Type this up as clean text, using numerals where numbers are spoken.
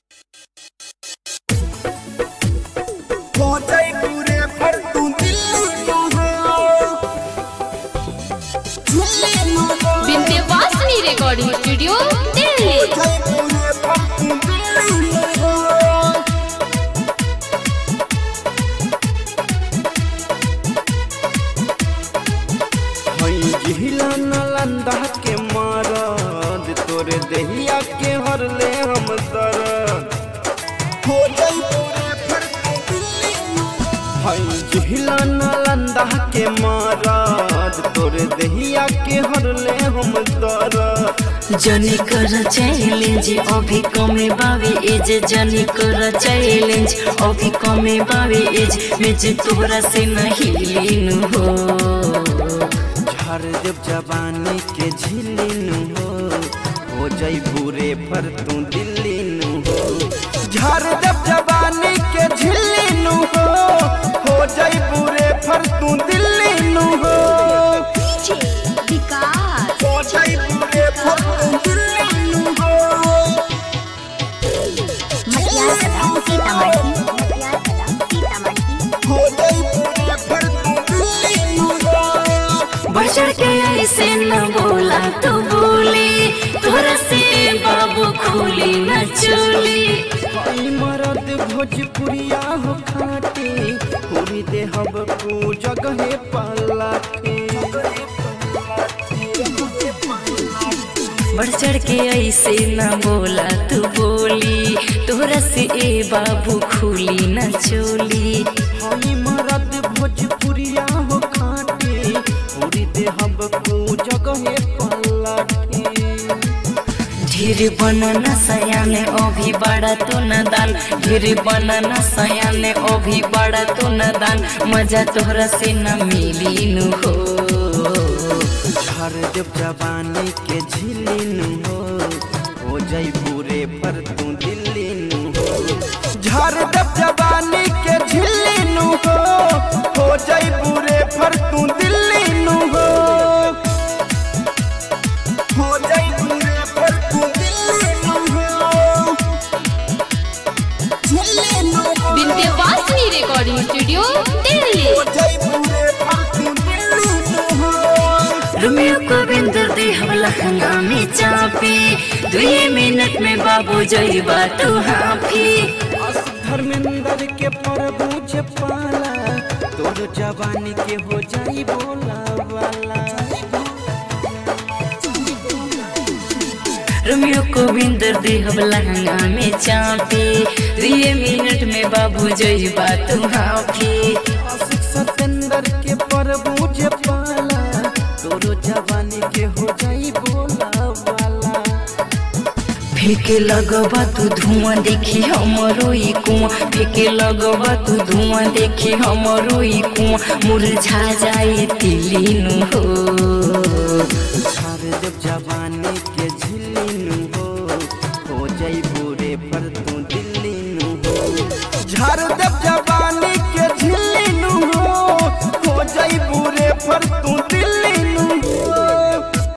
Vindhyavasini recording studio Delhi. जिहिला नालंदा के मारद तोरे देहिया के हरले हम दर्द हो जाई तोरे फिर दिल्ली। जिहिला नालंदा के मारद तोरे देहिया के हरले हम दर्द। जनी कर चैलेंज अभी कमे बावे एज, जनी कर चैलेंज अभी कमे बावे एज में जे तोरा से नहीं लीन हो। हर जब जवानी के झिलिनु हो जाई बुरे पर तू दिल्ली नु हो। झर जब जवानी के झिलिनु हो जाई बुरे पर तू दिल्ली नु हो। हो जाई बुरे पर तू दिल्ली नु हो। हो जाई बुरे पर तू दिल्ली नु हो। बढ़ के ऐसे न बोला तो बोली तोरा से बाबू खोली न चोली। मरद भोजपुरिया हो खाटी पूरी देहब को जगह पलाटी। बढ़ चढ़ के ऐसे न बोला तू बोली तोरा से ए बाबू खोली न चोली। मरद भोजपुरिया हो खाटी पूरी देहब को जगह पलाटी। ढेर बनना सयाने अभी बड़ा तो न दान, ढेर बनना सयाने अभी बड़ा तो न दान मजा तोहरा से न मिली नु हो। झर जब जवानी के झिलिनु हो जाई बुरे पर तू दिल्ली नु हो। झर जब जवानी के झिलिनु हो जाई बुरे पर तू दिल्ली नु हो। हो जाई बुरे पर तू दिल्ली नु हो। Vindhyavasini recording studio Delhi. हो जाई बुरे पर तू दिल्ली नु हो। रोमियो को बिंदर दे हमला हंगामी चापी 2 मिनट में बाबू जइबा तू हाफी। धर्मेंद्र के प्रभु पाला तोर जवानी के हो जाई बोला वाला। रोमियो को बिंदर दे हमला हंगामी चापी 2 मिनट में बाबू जइबा तू हाफी। सतेंद्र के प्रभु पाला तोर जवानी के हो जाई बोला वाला। फेंके लगबा तू धुआं देखी हमरो ई कुआं, फेंके लगबा तू धुआं देखी हमरो ई कुआं मुरझा जाए तिली नु हो। झर जब जवानी